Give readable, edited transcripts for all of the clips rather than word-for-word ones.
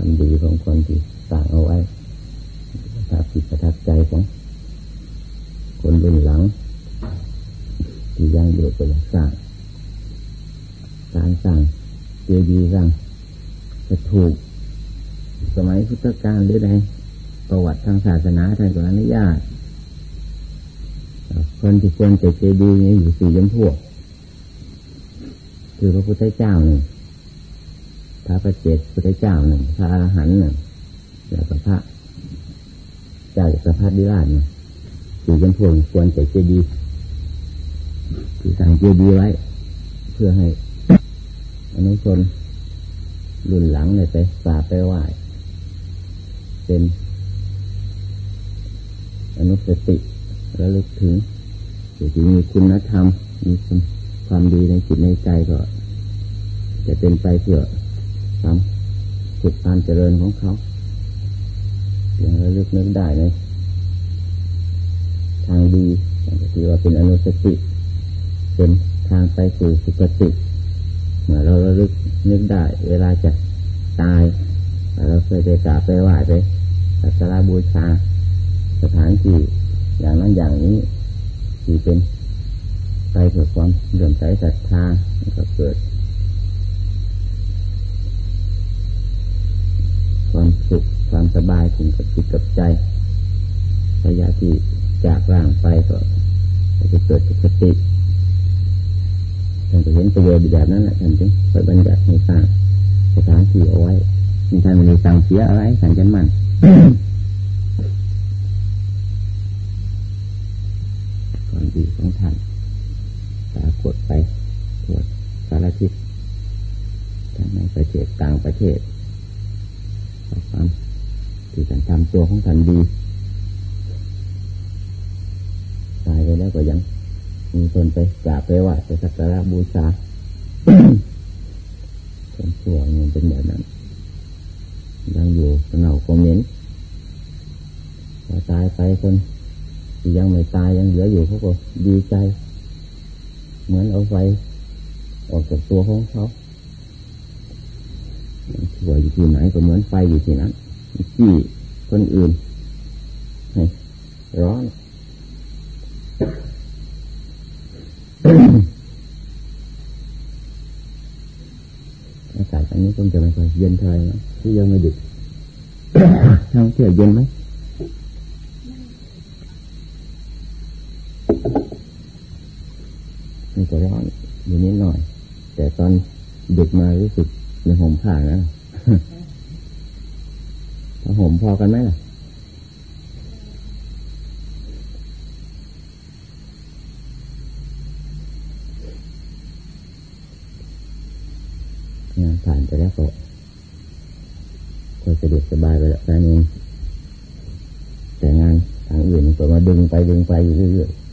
ดีของคนที่สร้างเอาไว้ประทับจิตประทับใจของคนรุ่นหลังที่ยังอยู่ก็อยากสร้างการสร้างเจดีย์สร้างจะถูกสมัยพุทธกาลหรือใดประวัติทางศาสนาท่านก็อนุญาตคนที่ควรจะเจดีย์นี้อยู่สี่จำพวกคือพระพุทธเจ้าหนึ่งพระปัจเจกพุทธเจ้าหนึ่งพระอรหันต์หนึ่งแล้วก็พระเจ้าจักรพรรดิราชหนึ่งสี่จำพวกควรจะเจดีย์คือสร้างเจดีย์ไว้เพื่อให้อนุชนรุ่นหลังเนี่ยไปกราบไปไหว้เป็นอนุสติระลึกถึงที่มีคุณธรรมมีความดีในจิตในใจก็จะเป็นไปเพื่อความสุขความเจริญของเขาอย่างระลึกนึกได้ในทางดีที่ว่าเป็นอนุสติเป็นทางไปสู่สุคติเมื่อเราระลึกนึกได้เวลาจะตายเราเคยไปกราบไปไหว้ไปสักการะบูชาสถานที่อย่างนั้นอย่างนี้ที่เป็นไปเพื่อความเลื่อมใสศรัทธาก็เกิดความสุขความสบายถึงกับจิตกับใจระยะที่จากร่างไปก็จะเกิดสุขติท่านจะเห็นประโยชน์แบบนั้นแหละท่านจึงไปบัญญัติให้สร้างสถานที่เอาไว้มีท่านไม่ได้สั่งเสียอะไรท่านจะมั่น ความดีของท่านปรากฏไปทั่วสารทิศทั้งในประเทศต่างประเทศความที่ท่านทำตัวของท่านดีตายไปแล้วก็ยังมีคนไปกราบไปไหว้ไปสักการะบูชา คนชั่วมันเป็นแบบนั้นยังอยู่เหงาคอมเมนต์พอตายไปคนที่ยังไม่ตายยังเหลืออยู่เขาก็ดีใจเหมือนเอาไฟออกจากตัวของเขาชั่วอยู่ที่ไหนก็เหมือนไฟอยู่ที่นั้นที่คนอื่นให้ร้อนอากาศอันนี้คงจะไม่ค่อยเย็นเท่าไหร่นะที่ยังไม่ดึก ทางเที่ยวเย็นไหมนี่ก็ร้อนอยู่นิดหน่อยแต่ตอนดึกมารู้สึกในห่มผ้านะถ้าห่มพอกันไหมล่ะงานผ่านไปแล้วก็ค่อยสะดวกสบายไปแล้วนั่นเองแต่งานทางอื่นก็มาดึงไปอยู่เรื่อยๆ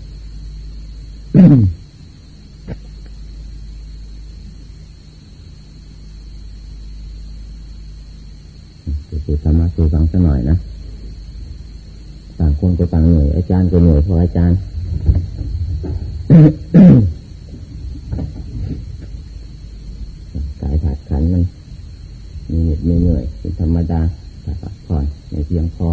คือธรรมะคือฟังสักหน่อยนะต่างคนก็ต่างเหนื่อยอาจารย์ก็เหนื่อยพออาจารย์ กายขาดขันมันมีเหน็ดมีเหนื่อยเป็นธรรมดาแต่พักผ่อนในเพียงพอ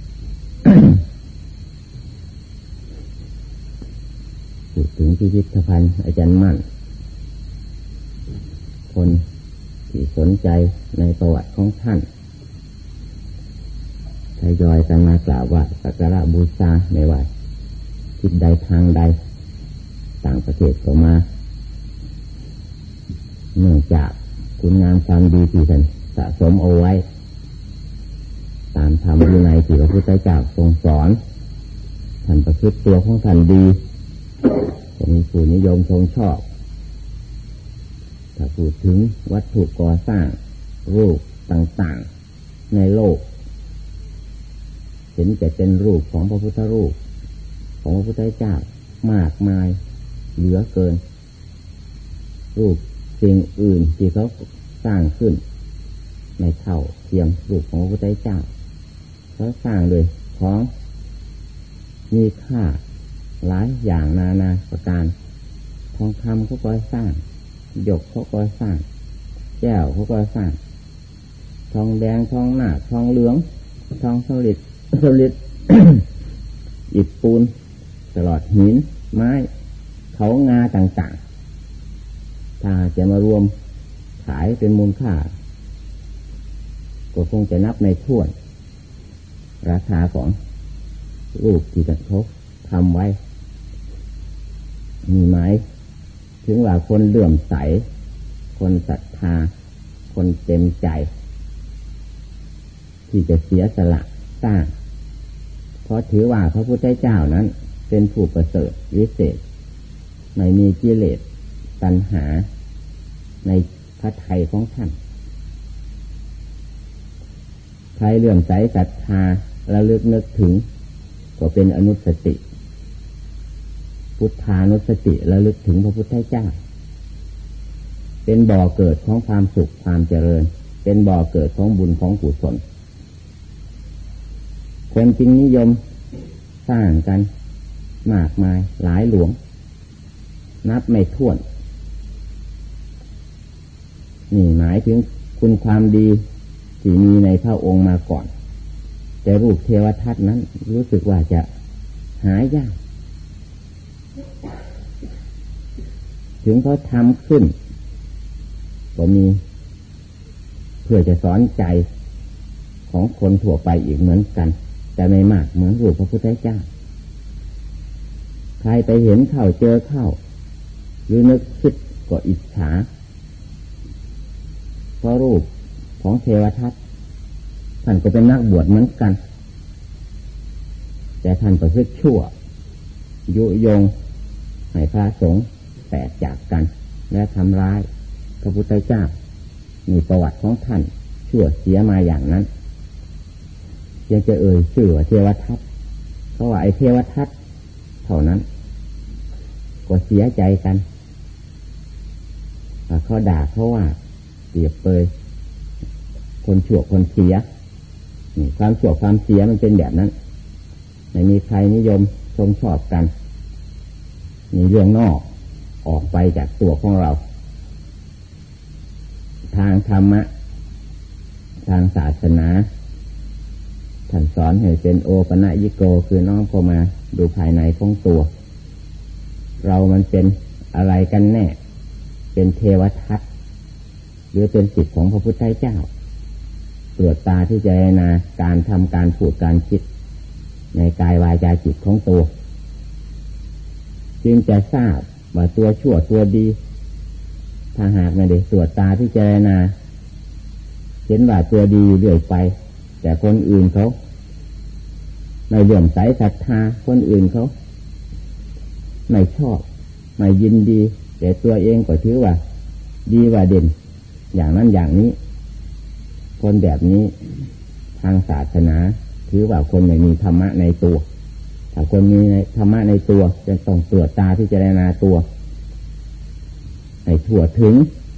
พูดถึงพิพิธภัณฑ์อาจารย์มั่นคนที่สนใจในประวัติของท่านทยอยกันมากราบไหว้สักการะบูชาไม่ว่าทิศใดทางใดต่างประเทศก็มาเนื่องจากคุณงามความดีที่ท่านสะสมเอาไว้ตามธรรมวินัยที่พระพุทธเจ้าทรงสอนท่านประพฤติตัวของท่านดีก็มีผู้นิยมชมชอบถ้าพูดถึงวัตถุก่อสร้างรูปต่างๆในโลกเห็นแต่เป็นรูปของพระพุทธรูปของพระพุทธเจ้ามากมายเหลือเกินรูปสิ่งอื่นที่เขาสร้างขึ้นในเท่าเทียมรูปของพระพุทธเจ้าเขาสร้างโดยของมีค่าหลายอย่างนานาประการทองคำเขาก็สร้างหยกเขาก็สร้างแก้วเขาก็สร้างทองแดงทองหน้าทองเหลืองทองสลิด อิฐปูนตลอดหินไม้เขางาต่างๆถ้าจะมารวมขายเป็นมูลค่าก็คงจะนับในถ้วนราคาของรูปที่เขาทำไว้มีไหมถึงว่าคนเลื่อมใสคนศรัทธาคนเต็มใจที่จะเสียสละสร้างเพราะถือว่าพระพุทธเจ้านั้นเป็นผู้ประเสริฐวิเศษไม่มีกิเลสตัณหาในพระทัยของท่านใครเลื่อมใสศรัทธาระลึกนึกถึงก็เป็นอนุสติพุทธานุสติระลึกถึงพระพุทธเจ้าเป็นบ่อเกิดของความสุขความเจริญเป็นบ่อเกิดของบุญของกุศลคนจึงนิยมสร้างกันมากมายหลายหลวงนับไม่ถ้วนนี่หมายถึงคุณความดีที่มีในพระองค์มาก่อนแต่รูปเทวทัตนั้นรู้สึกว่าจะหายากถึงเขาทำขึ้นก็มีเพื่อจะสอนใจของคนทั่วไปอีกเหมือนกันแต่ไม่มากเหมือนรูปพระพุทธเจ้าใครไปเห็นเข้าเจอเข้าหรือนึกคิดก็อิจฉาเพราะรูปของเทวทัตท่านก็เป็นนักบวชเหมือนกันแต่ท่านประพฤติชั่วยุยงให้พระสงฆ์แตกจากกันและทำร้ายพระพุทธเจ้ามีประวัติของท่านชั่วเสียมาอย่างนั้นยังจะชื่อว่าเทวทัตเพราะว่าไอ้เทวทัตเท่านั้นก็เสียใจกันเขาด่าเขาว่าเปรียบเปยคนชั่วคนเสียความชั่วความเสียมันเป็นแบบนั้นไม่มีใครนิยมชมชอบกันมีเรื่องนอกออกไปจากตัวของเราทางธรรมะทางศาสนาท่านสอนให้เป็นโอปนยิโกคือน้อมเข้ามาดูภายในของตัวเรามันเป็นอะไรกันแน่เป็นเทวทัตหรือเป็นศิษย์ของพระพุทธเจ้าตรวจตาที่จะนาการทำการพูดการคิดในกายวาจาจิตของตัวจึงจะทราบว่าตัวชั่วตัวดีถ้าหากไม่ได้ตรวจตาที่จะนาเห็นว่าตัวดีเรื่อยไปแต่คนอื่นเขาไม่เลื่อมใสศรัทธาคนอื่นเขาไม่ชอบไม่ยินดีแต่ตัวเองก็ถือว่าดีว่าเด่นอย่างนั้นอย่างนี้คนแบบนี้ทางศาสนาถือว่าคนไม่มีธรรมะในตัวถ้าคนมีธรรมะในตัวจะต้องตรวจตาพิจารณาตัวให้ทั่วถึง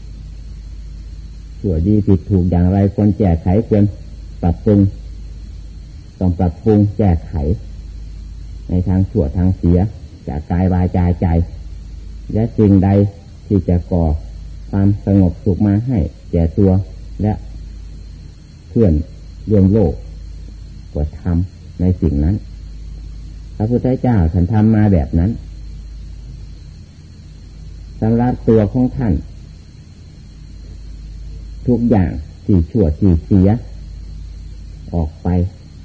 ชั่วดีผิดถูกอย่างไรควรแก้ไขควรปรับปรุงต้องปรับปรุงแก้ไขในทางชั่วทางเสียจากกายวาจาใจและสิ่งใดที่จะก่อความสงบสุขมาให้แก่ตัวและเพื่อนร่วมโลกก็ทำในสิ่งนั้นพระพุทธเจ้าท่านทำมาแบบนั้นสำหรับตัวของท่านทุกอย่างที่ชั่วที่เสียออกไป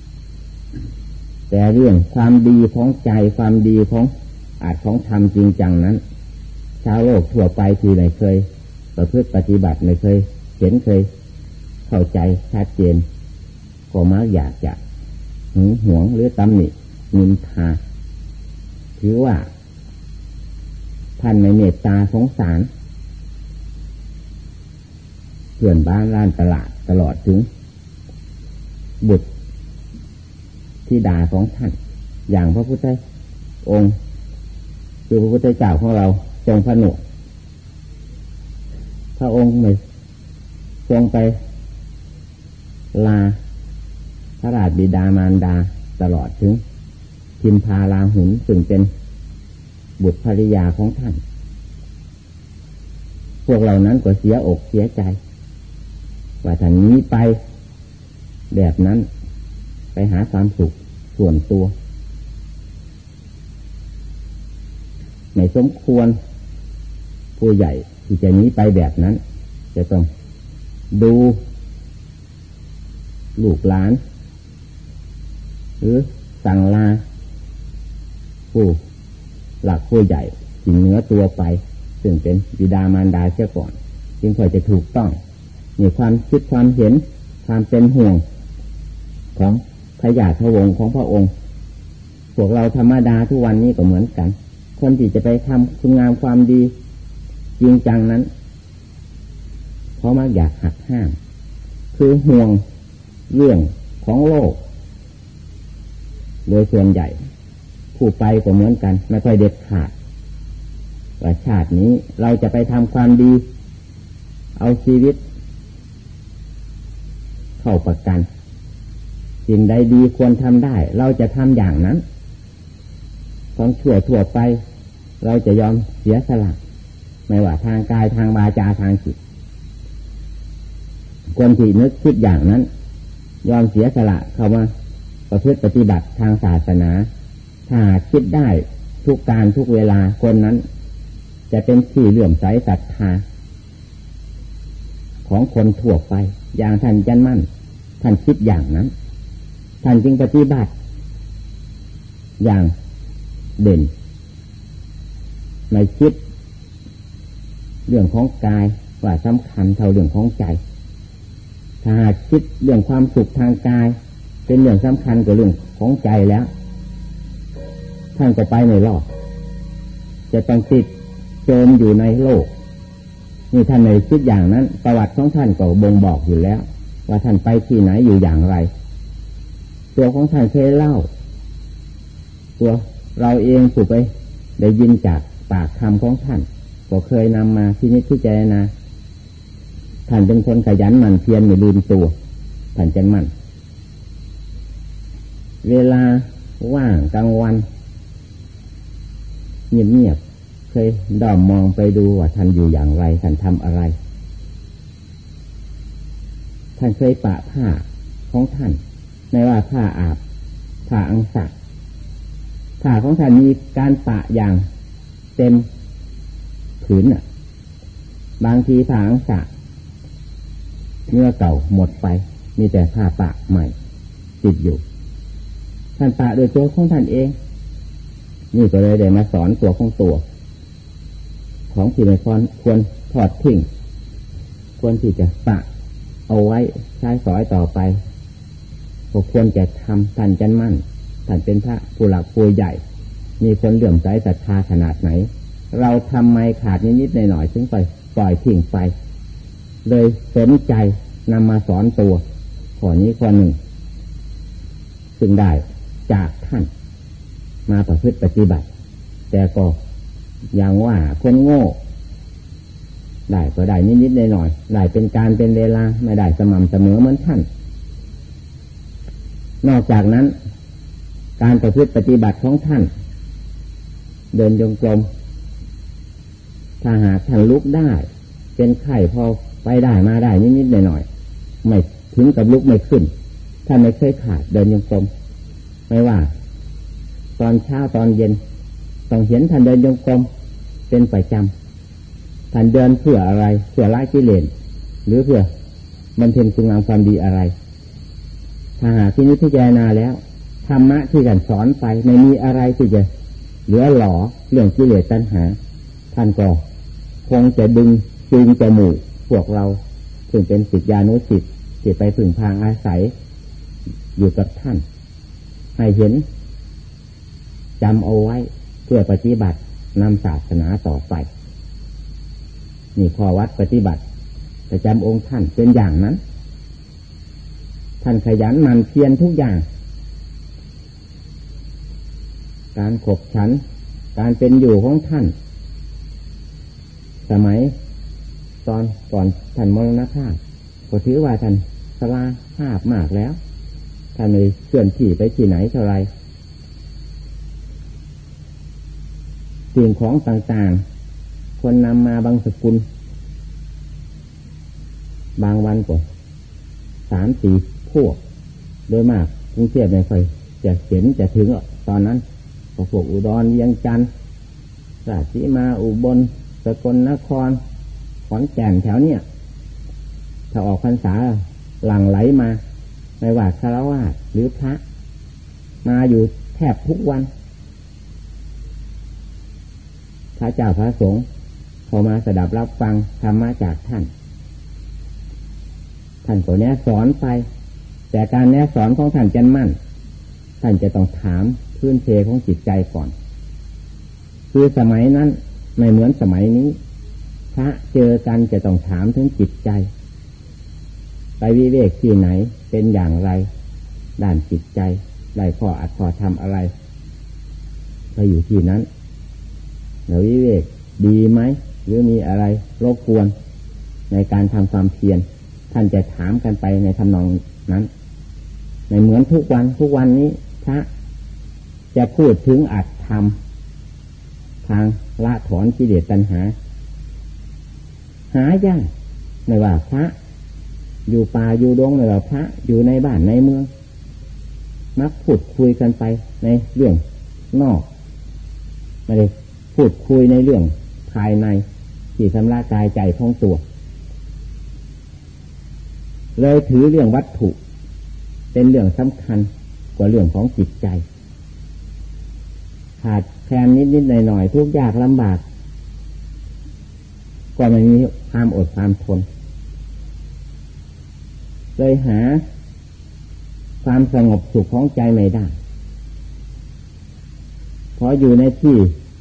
แต่เรื่องความดีของใจความดีของอาจของธรรมจริงจังนั้นชาวโลกทั่วไปที่ไม่เคยประพฤติปฏิบัติไม่เคยเห็นเคยเข้าใจชัดเจนก็มักอยากจะหึงหวงหรือตำหนินินทาถือว่าท่านไม่เมตตาสงสารเพื่อนบ้านร้านตลาดตลอดถึงบุตรธิดาของท่านอย่างพระพุทธองค์คือพระพุทธเจ้าของเราทรงผนวกพระองค์ไม่ทรงไปลาพระราชบิดามารดาตลอดถึงพิมพาลาหุนซึ่งเป็นบุตรภริยาของท่านพวกเหล่านั้นก็เสียอกเสียใจว่าท่านนี้ไปแบบนั้นไปหาความสุขส่วนตัวไม่สมควรผู้ใหญ่ที่จะหนีไปแบบนั้นจะต้องดูลูกหลานหรือสั่งลาผู้หลักผู้ใหญ่ที่เหนือตัวไปซึ่งเป็นบิดามารดาเสียก่อนจึงค่อยจะถูกต้องมีความคิดความเห็นความเป็นห่วงของพระญาติวงศ์ของพระองค์พวกเราธรรมดาทุกวันนี้ก็เหมือนกันคนที่จะไปทำคุณงามความดีจริงจังนั้นเขามักอยากหักห้ามคือห่วงเรื่องของโลกโดยส่วนใหญ่ผู้ไปก็เหมือนกันไม่ค่อยเด็ดขาดว่าชาตินี้เราจะไปทำความดีเอาชีวิตเข้าประกันสิ่งใดดีควรทำได้เราจะทำอย่างนั้นของชั่วทั่วไปเราจะยอมเสียสละไม่ว่าทางกายทางวาจาทางจิตคนที่นึกคิดอย่างนั้นยอมเสียสละเข้ามาประพฤติปฏิบัติทางศาสนาถ้าคิดได้ทุกการทุกเวลาคนนั้นจะเป็นที่เลื่อมใสศรัทธาของคนทั่วไปอย่างท่านจันมั่นท่านคิดอย่างนั้นท่านจึงปฏิบัติอย่างเด่นไม่คิดเรื่องของกายว่าสำคัญเท่าเรื่องของใจถ้าคิดเรื่องความสุขทางกายเป็นเรื่องสำคัญกว่าเรื่องของใจแล้วท่านก็ไปไม่รอดจะต้องติดโจมอยู่ในโลกนี่ท่านในคิดอย่างนั้นประวัติของท่านก็บ่งบอกอยู่แล้วว่าท่านไปที่ไหนอยู่อย่างไรตัวของท่านเคยเล่าตัวเราเองถูกไปได้ยินจากปากคำของท่านก็เคยนำมาที่นิพพิจารณาท่านเป็นคนขยันหมั่นเพียรไม่ลืมตัวท่านจะมั่นเวลาว่างกลางวันเงียบๆเคยด้อมมองไปดูว่าท่านอยู่อย่างไรท่านทำอะไรท่านเคยปะผ้าของท่านไม่ว่าผ้าอาบผ้าอังสะผ้าของท่านมีการปะอย่างเต็มผืนบางทีผ้าอังสะเนื้อเก่าหมดไปมีแต่ผ้าปะใหม่ติดอยู่ท่านปะโดยตัวของท่านเองนี่ก็เลยได้มาสอนตัวของตัวของที่ไม่ควรทอดทิ้งควรที่จะปะเอาไว้ใช้สอยต่อไปก็ควรจะทำท่านจันมั่นท่านเป็นพระผู้หลักผู้ใหญ่มีคนเลื่อมใสศรัทธาขนาดไหนเราทำไมขาดนิดๆหน่อยๆถึงไปปล่อยทิ้งไปเลยสนใจนำมาสอนตัวข้อนี้ข้อหนึ่งซึ่งได้จากท่านมาประพฤติปฏิบัติแต่ก็อย่างว่าคนโง่ได้ก็ได้นิดๆหน่อยๆได้เป็นการเป็นเวลาไม่ได้สม่ำเสมอเหมือนท่านนอกจากนั้นการประพฤติปฏิบัติของท่านเดินจงกรมถ้าหากท่านลุกได้เป็นไข้พอไปได้มาได้นิดๆหน่อยๆไม่ถึงกับลุกไม่ขึ้นท่านไม่เคยขาดเดินจงกรมไม่ว่าตอนเช้าตอนเย็นต้องเห็นท่านเดินจงกรมเป็นประจำท่านเดินเพื่ออะไรเพื่อละกิเลสหรือเพื่อบำเพ็ญคุณงามความดีอะไรถ้าหากที่นี้พิจารณาแล้วธรรมะที่ท่านสอนไปไม่มีอะไรที่จะเหลือหล่อเรื่องกิเลสตัณหาท่านก็คงจะดึงจูงจมูกพวกเราซึ่งเป็นศิษยานุศิษย์ที่ไปพึ่งพาอาศัยอยู่กับท่านให้เห็นจำเอาไว้เพื่อปฏิบัตินำศาสนาต่อไปนี่ข้อวัดปฏิบัติประจำองค์ท่านเป็นอย่างนั้นท่านขยันหมั่นเพียรทุกอย่างการขบฉันการเป็นอยู่ของท่านสมัยตอนก่อนท่านมรณภาพก็ถือว่าท่านชราภาพมากแล้วท่านเลยเคลื่อนที่ไปที่ไหนเท่าไรสิ่งของต่างๆคนนำมาบางสกุลบางวันกว่า3-4 พวกโดยมากกรุงเทพไม่ค่อยจะเห็นจะถึงตอนนั้นพวกอุดรเวียงจันทร์ราชสีมาอุบลสกลนครขอนแก่นแถวเนี้ยถ้าออกพรรษาหลั่งไหลมาไม่ว่าฆราวาสหรือพระมาอยู่แทบทุกวันพระเจ้าพระสงฆ์เข้ามาสดับรับฟังธรรมะจากท่านก็แนะสอนไปแต่การแนะสอนของท่านจะมั่นท่านจะต้องถามพื้นเพของจิตใจก่อนคือสมัยนั้นไม่เหมือนสมัยนี้พระเจอกันจะต้องถามถึงจิตใจไปวิเวกที่ไหนเป็นอย่างไรด้านจิตใจได้ข้ออัดข้อทำอะไรไปอยู่ที่นั้นแล้ววิเวกดีไหมหรือมีอะไรรบกวนในการทำความเพียรท่านจะถามกันไปในทำนองนั้นในเหมือนทุกวันนี้พระจะพูดถึงอัตธรรมทางละถอนกิเลสตัณหายากไม่ว่าพระอยู่ป่าอยู่ดงไม่ว่าพระอยู่ในบ้านในเมืองมักพูดคุยกันไปในเรื่องนอกไม่ได้พูดคุยในเรื่องภายในที่ชำระกายใจของตัวเลยถือเรื่องวัตถุเป็นเรื่องสำคัญกว่าเรื่องของจิตใจขาดแคลนนิดๆหน่อยๆทุกข์ยากลำบากก็ไม่มีความอดความทนเลยหาความสงบสุขของใจไม่ได้เพราะอยู่ในที่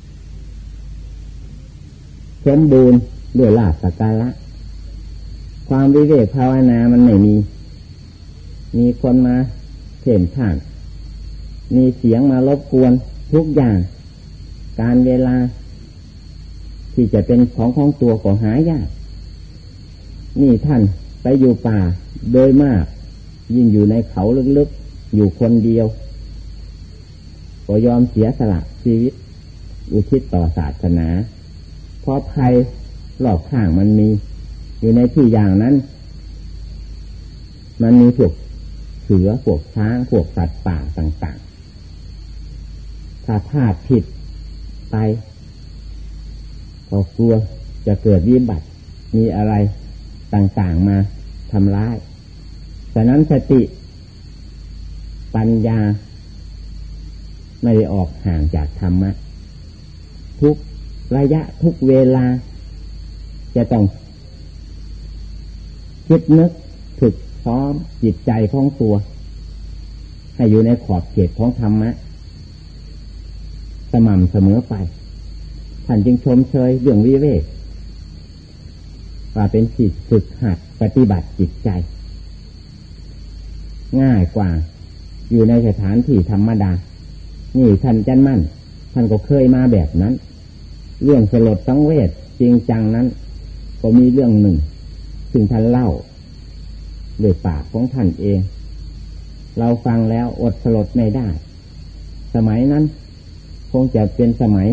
สมบูรณ์ด้วยลาภสักการะความวิเวกภาวนามันไม่มีคนมาเข่นข่านมีเสียงมารบกวนทุกอย่างการเวลาที่จะเป็นของตัวก็หายากนี่ท่านไปอยู่ป่าโดยมากยิ่งอยู่ในเขาลึกๆอยู่คนเดียวก็ยอมเสียสละชีวิตอุทิศต่อศาสนาเพราะภัยรอบข้างมันมีอยู่ในที่อย่างนั้นมันมีพวกเสือพวกช้างพวกสัตว์ป่าต่างๆถ้าพลาดผิดไปก็กลัวจะเกิดวิบัติมีอะไรต่างๆมาทำร้ายฉะนั้นสติปัญญาไม่ได้ออกห่างจากธรรมะทุกระยะทุกเวลาจะต้องคิดนึกฝึกซ้อมจิตใจของตัวให้อยู่ในขอบเขตของธรรมะสม่ำเสมอไปท่านจึงชมเชยเรื่องวิเวกว่าเป็นสิ่งฝึกหัดปฏิบัติจิตใจง่ายกว่าอยู่ในสถานที่ธรรมดานี่ท่านจันมั่นท่านก็เคยมาแบบนั้นเรื่องสลดสังเวชจริงจังนั้นก็มีเรื่องหนึ่งซึ่งท่านเล่าด้วยปากของท่านเองเราฟังแล้วอดสลดไม่ได้สมัยนั้นคงจะเป็นสมัย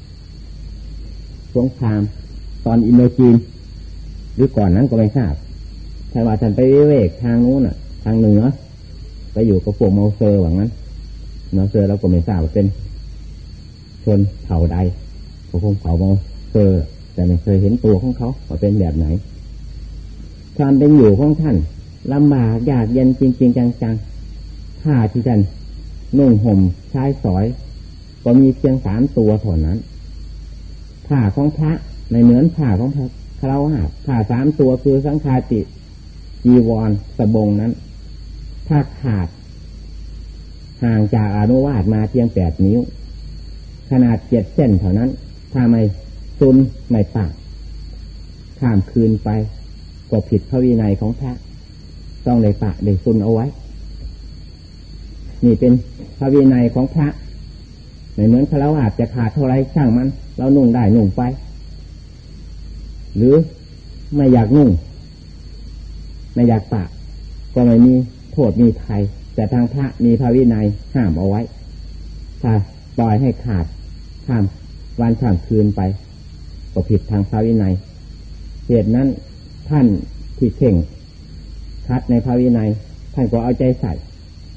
สงครามตอนอินโดจีนหรือก่อนนั้นก็ไม่ทราบแต่ว่าท่านไปวิเวกทางนู้นน่ะทางเหนือไปอยู่กับพวกเมาเซอร์ว่างั้นเมาเซอร์เราก็ไม่ทราบว่าเป็นชนเผ่าใดก็คงเผ่าเมาเซอร์แต่ไม่เคยเห็นตัวของเขาว่าเป็นแบบไหนความเป็นอยู่ของท่านลำบากยากเย็นจริงๆจังๆผ้าที่ท่านนุ่งห่มใช้สอยก็มีเพียง3 ตัวเท่านั้นผ้าของพระไม่เหมือนผ้าของพระฆราวาสผ้า3 ตัวคือสังฆาติจีวรสบงนั้นถ้าขาดห่างจากอานุวาสมาเพียง8 นิ้วขนาด7 เส้นเท่านั้นถ้าไม่ซุนไม่ปากข้ามคืนไปก็ผิดพระวินัยของพระต้องได้ปะได้ซุนเอาไว้นี่เป็นพระวินัยของพระไม่เหมือนฆราวาสจะขาดเท่าไรช่างมันเรานุ่งได้นุ่งไปหรือไม่อยากนุ่งไม่อยากปะก็ไม่มีโทษมีภัยแต่ทางพระมีพระวินัยห้ามเอาไว้ถ้าปล่อยให้ขาดข้ามวันข้ามคืนไปก็ผิดทางพระวินัยเหตุนั้นท่านที่เข่งคัดในพระวินัยท่านก็เอาใจใส่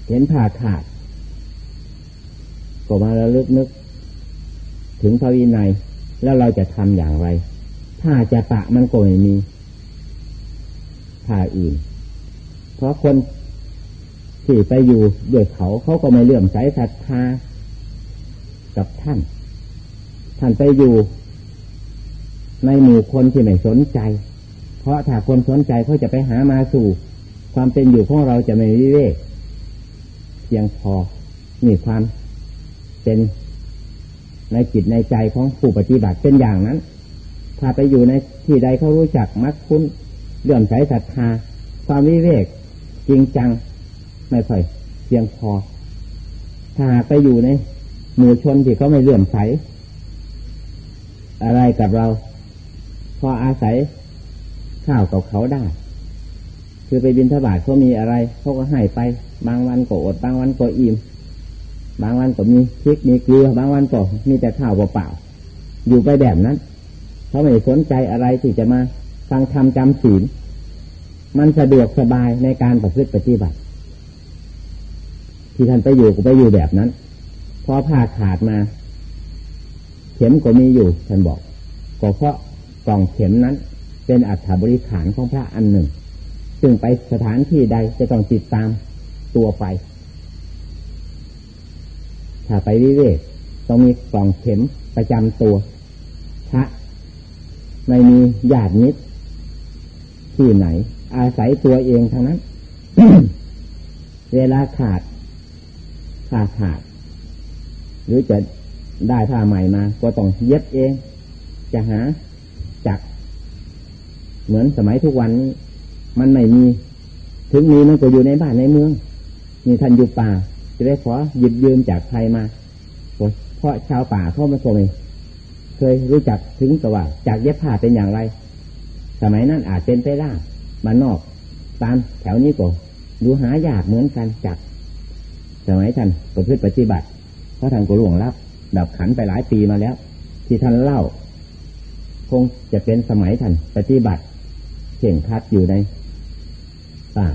เห็นผ่าขาดก็มาระลึกนึกถึงพระวินัยแล้วเราจะทำอย่างไรถ้าจะปะมันก็ไม่มีผ้าอื่นเพราะคนที่ไปอยู่ด้วยเขาก็ไม่เลื่อมใสศรัทธากับท่านไปอยู่ในหมู่คนที่ไม่สนใจเพราะถ้าคนสนใจเขาจะไปหามาสู่ความเป็นอยู่ของเราจะไม่วิเวกเพียงพอมีความเป็นในจิตในใจของผู้ปฏิบัติเป็นอย่างนั้นถ้าไปอยู่ในที่ใดเขารู้จักมักคุ้นเลื่อมใสศรัทธาความวิเวกจริงจังไม่ค่อยเพียงพอถ้าไปอยู่ในหมู่ชนที่เขาไม่เลื่อมใสอะไรกับเราพออาศัยข้าวกับเขาได้คือไปบิณฑบาตเขามีอะไรเขาก็ให้ไปบางวันก็อดบางวันก็อิ่มบางวันก็มีพริกมีเกลือบางวันก็มีแต่ข้าวเปล่าๆอยู่ไปแบบนั้นเขาไม่สนใจอะไรที่จะมาฟังธรรมจำศีลมันสะดวกสบายในการประพฤติปฏิบัติที่ท่านไปอยู่ก็ไปอยู่แบบนั้นพอผ้าขาดมาเข็มก็มีอยู่ท่านบอกก็เพราะกล่องเข็มนั้นเป็นอัฐบริขารของพระอันหนึ่งซึ่งไปสถานที่ใดจะต้องติดตามตัวไปถ้าไปวิเวกต้องมีกล่องเข็มประจำตัวพระไม่มีญาติมิตรที่ไหนอาศัยตัวเองทั้งนั้น เวลาขาดหรือจะได้ผ้าใหม่มาก็ต้องเย็บเองจะหาจักเหมือนสมัยทุกวันนี้มันไม่มีถึงมีมันก็อยู่ในบ้านในเมืองมีท่านอยู่ป่าจะได้ขอหยิบยืมจากใครมาเพราะชาวป่าเขาไม่เคยรู้จักถึงกับว่าจากเย็บผ้าเป็นอย่างไรสมัยนั้นอาจเป็นไปได้บ้านนอกตามแถวนี้ก็ดูหายากเหมือนกันจากสมัยท่านประพฤติปฏิบัติเพราะท่านก็ล่วงลับดับขันไปหลายปีมาแล้วที่ท่านเล่าคงจะเป็นสมัยท่านปฏิบัติเข่งคัดอยู่ในป่า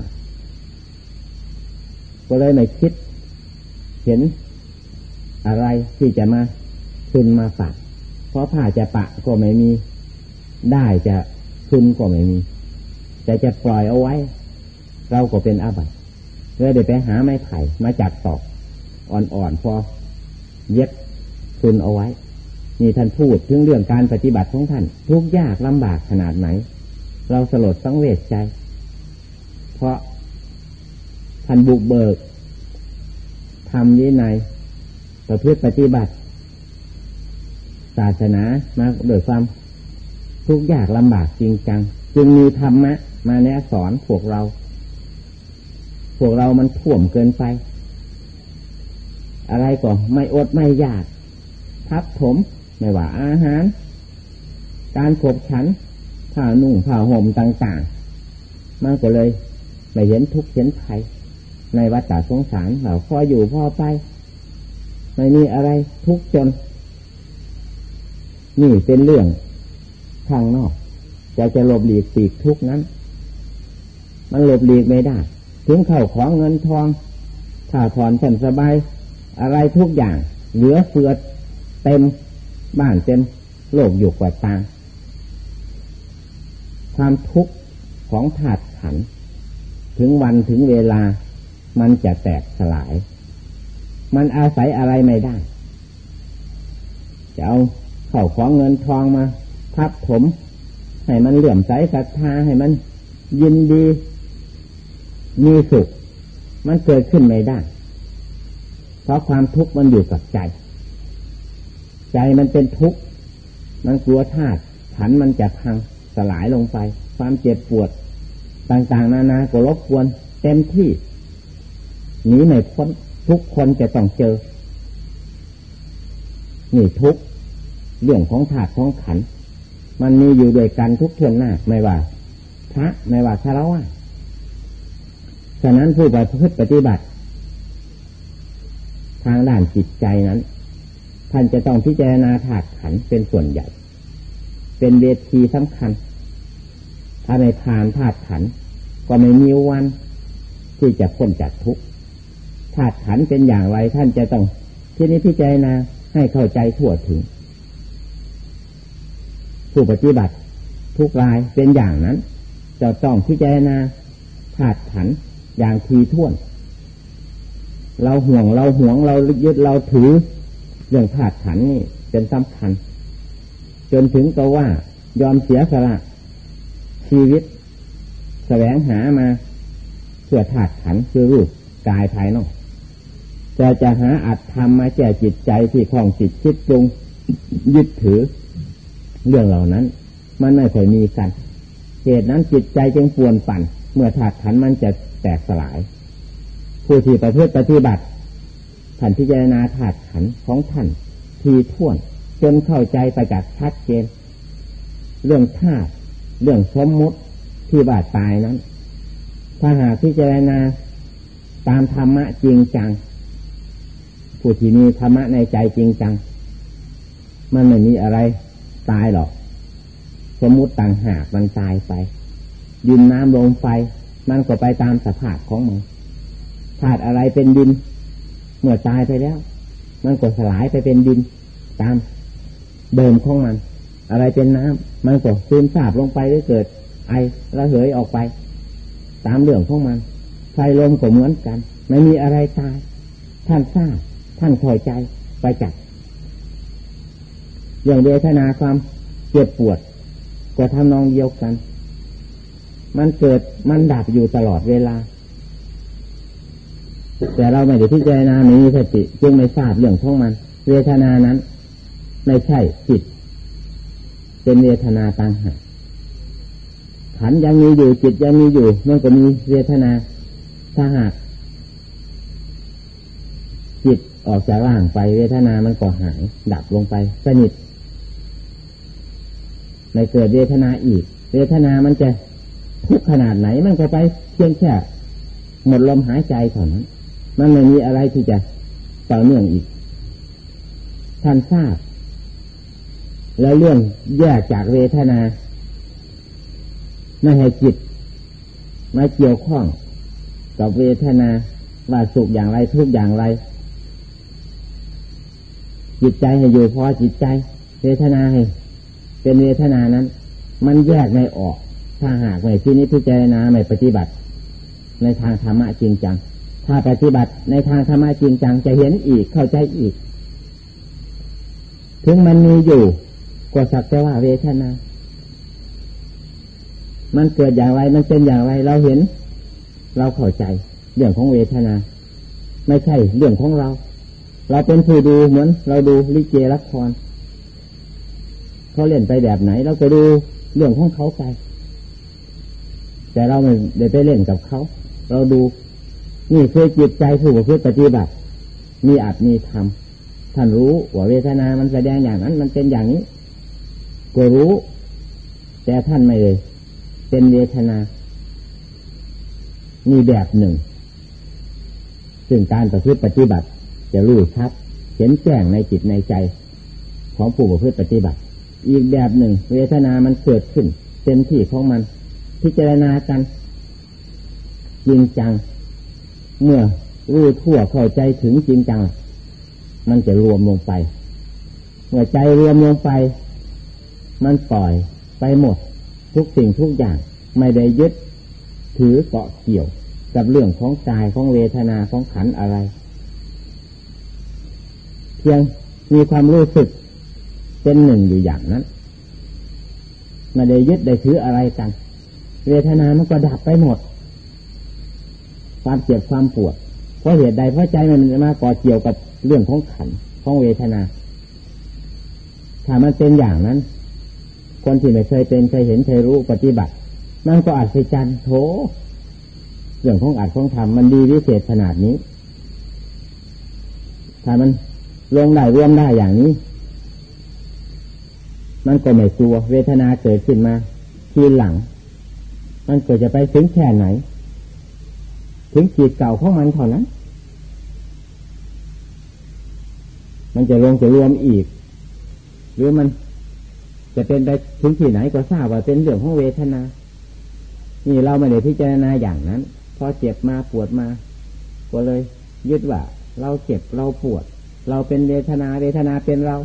ก็เลยไม่คิดเห็นอะไรที่จะมาขึ้นมาปะเพราะผ้าจะปะก็ไม่มีได้จะขึ้นก็ไม่มีแต่จะปล่อยเอาไว้เราก็เป็นอาบัติเลยเดี๋ยวไปหาไม้ไผ่มาจัดตอกอ่อนๆพอเย็บขึ้นเอาไว้นี่ท่านพูดถึงเรื่องการปฏิบัติของท่านทุกข์ยากลำบากขนาดไหนเราสลดสังเวชใจเพราะท่านบุกเบิกทำวินัยประพฤติปฏิบัติศาสนามาโดยความทุกข์ยากลำบากจริงจังจึงมีธรรมะมาแนะสอนพวกเรามันท่วมเกินไปอะไรก็ไม่อดไม่อยากทับถมไม่ว่าอาหารการขบฉันผ้านุ่งผ้าห่มต่างๆมันก็เลยไม่เห็นทุกข์เห็นภัยในวัฏสงสารเราพออยู่พอไปไม่มีอะไรทุกข์จนนี่เป็นเรื่องข้างนอกจะหลบหลีกปีกทุกข์นั้นมันหลบหลีกไม่ได้ถึงเข้าของเงินทองถ้าถอนแผ่นสบายอะไรทุกอย่างเหลือเฟือเต็มบ้านเต็มโลกอยู่กว่าตาความทุกข์ของธาตุขันธ์ถึงวันถึงเวลามันจะแตกสลายมันอาศัยอะไรไม่ได้จะเอาเข้าของเงินทองมาทับถมให้มันเหลื่อมใสศรัทธาให้มันยินดีมีสุขมันเกิดขึ้นไม่ได้เพราะความทุกข์มันอยู่กับใจมันเป็นทุกข์มันกลัวธาตุขันธ์มันจะพังสลายลงไปความเจ็บปวดต่างๆนานาก็รบกวนเต็มที่หนีไม่พ้นทุกคนจะต้องเจอนี่ทุกข์เรื่องของธาตุของขันธ์มันมีอยู่ด้วยกันทุกทวนหน้าไม่ว่าพระไม่ว่าฆราวาสฉะนั้นผู้ประพฤติปฏิบัติทางด้านจิตใจนั้นท่านจะต้องพิจารณาธาตุขันธ์เป็นส่วนใหญ่เป็นเวทีสำคัญถ้าไม่ผ่านธาตุขันธ์ก็ไม่มีวันที่จะพ้นจากทุกข์าตุขันธ์เป็นอย่างไรท่านจะต้องที่นี้พิจารณาให้เข้าใจทั่วถึงผู้ปฏิบัติทุกรายเป็นอย่างนั้นจะต้องพิจารณาธาตุขันธ์อย่างถี่ถ้วนเราห่วงเรายึดเราถือเรื่องธาตุขันธ์นี่เป็นสำคัญจนถึงกับว่ายอมเสียสละชีวิตแสวงหามาเพื่อธาตุขันธ์คือรูปกายภายนอกจะหาอัตธรรมมาแก้จิตใจที่คล้องจิตคิดปรุงยึดถือเรื่องเหล่านั้นมันไม่ค่อยมีกันเหตุนั้นจิตใจจึงป่วนปั่นเมื่อธาตุขันธ์มันจะแตกสลายผู้ที่ประพฤติปฏิบัติท่านพิจารณาธาตุขันธ์ของท่านทีท่วนจนเข้าใจประจักษ์ชัดเจนเรื่องธาตุเรื่องสมมุติที่ว่าตายนั้นถ้าหากพิจารณาตามธรรมะจริงจังผู้ที่มีธรรมะในใจจริงจังมันไม่มีอะไรตายหรอกสมมุติต่างหากมันตายไปดินน้ำลมไฟมันก็ไปตามสภาพของมันธาตุอะไรเป็นดินเมื่อตายไปแล้วมันก็สลายไปเป็นดินตามเดิมของมันอะไรเป็นน้ำมันก็ซึมซาบลงไปได้เกิดไอระเหยออกไปตามเรื่องของมันไฟลมก็เหมือนกันไม่มีอะไรตายท่านทราบท่านเข้าใจไปจักอย่างเวทนาความเจ็บปวดก็ทำนองเดียวกันมันเกิดมันดับอยู่ตลอดเวลาแต่เราไม่ได้พิจารณาไม่มีสติจึงไม่ทราบเรื่องของมันเวทนานั้นไม่ใช่จิตเป็นเวทนาต่างหากขันธ์ยังมีอยู่จิตยังมีอยู่มันก็มีเวทนาถ้าหากจิตออกจากร่างไปเวทนามันก็หายดับลงไปสนิทไม่เกิดเวทนาอีกเวทนามันจะทุกข์ขนาดไหนมันก็ไปเพียงแค่หมดลมหายใจเท่านั้นมันไม่มีอะไรที่จะต่อเนื่องอีกท่านทราบแล้วเรื่องแยกจากเวทนาไม่ให้จิตมาเกี่ยวข้องกับเวทนาว่าสุขอย่างไรทุกข์อย่างไรจิตใจให้อยู่พอจิตใจเวทนาให้เป็นเวทนานั้นมันแยกไม่ออกถ้าหากไม่ที่นี้พิจารณาไม่ปฏิบัติในทางธรรมะจริงจังถ้าปฏิบัติในทางธรรมะจริงจังจะเห็นอีกเข้าใจอีกถึงมันมีอยู่ก็สักแต่ว่าเวทนามันเกิดอย่างไรมันเป็นอย่างไรเราเห็นเราเข้าใจเรื่องของเวทนาไม่ใช่เรื่องของเราเป็นผู้ดูเหมือนเราดูลิเกละครเขาเล่นไปแบบไหนเราก็ดูเรื่องของเขาไปแต่เราไม่ได้ไปเล่นกับเขาเราดูนี่คือจิตใจผู้ประพฤติปฏิบัติมีอาจมีธรรมท่านรู้ว่าเวทนามันแสดงอย่างนั้นมันเป็นอย่างนี้ก็รู้แต่ท่านไม่เลยเป็นเวทนามีแบบหนึ่งซึ่งการประพฤติปฏิบัติจะรู้ชัดเห็นแจ้งในจิตในใจของผู้ประพฤติปฏิบัติอีกแบบหนึ่งเวทนามันเกิดขึ้นเต็มที่ของมันพิจารณากันจริงจังเมื่อรู้ทั่วเข้าใจถึงจริงจังมันจะรวมลงไปเมื่อใจรวมลงไปมันปล่อยไปหมดทุกสิ่งทุกอย่างไม่ได้ยึดถือเกาะเกี่ยวกับเรื่องของกายของเวทนาของขันธ์อะไรเพียงมีความรู้สึกเป็นหนึ่งอยู่อย่างนั้นไม่ได้ยึดได้ถืออะไรกันเวทนามันก็ดับไปหมดความเจ็บความปวดเพราะเหตุใดเพราะใจมันมาเกาะเกี่ยวกับเรื่องของขันธ์ของเวทนาถ้ามันเป็นอย่างนั้นคนที่ไม่เคยเป็นเคยเห็นเคยรู้ปฏิบัติมันก็อัศจรรย์โถเรื่องของอัดของธรรมมันดีวิเศษขนาดนี้ถ้ามันลงได้รวมได้อย่างนี้มันก็ไม่กลัวเวทนาเกิดขึ้นมาทีหลังมันก็จะไปถึงแค่ไหนถึงขีดเก่าของมันเท่านั้นมันจะลงจะรวมอีกหรือมันจะเป็นไปถึงที่ไหนก็ทราบว่าเป็นเรื่องของเวทนานี่เราไม่ได้พิจารณาอย่างนั้นพอเจ็บมาปวดมาก็เลยยึดว่าเราเจ็บเราปวดเราเป็นเวทนาเวทนาเป็นเรา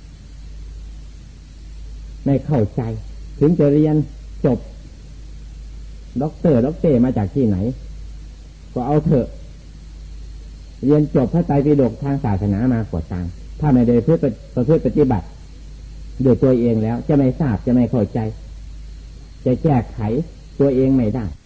ไม่เข้าใจถึงจะเรียนจบด็อกเตอร์มาจากที่ไหนก็เอาเถอะเรียนจบพระไตรปิฎกทางศาสนามากว่าตามถ้าไม่ได้ประพฤติปฏิบัติด้วยตัวเองแล้วจะไม่ทราบจะไม่เข้าใจจะแก้ไขตัวเองไม่ได้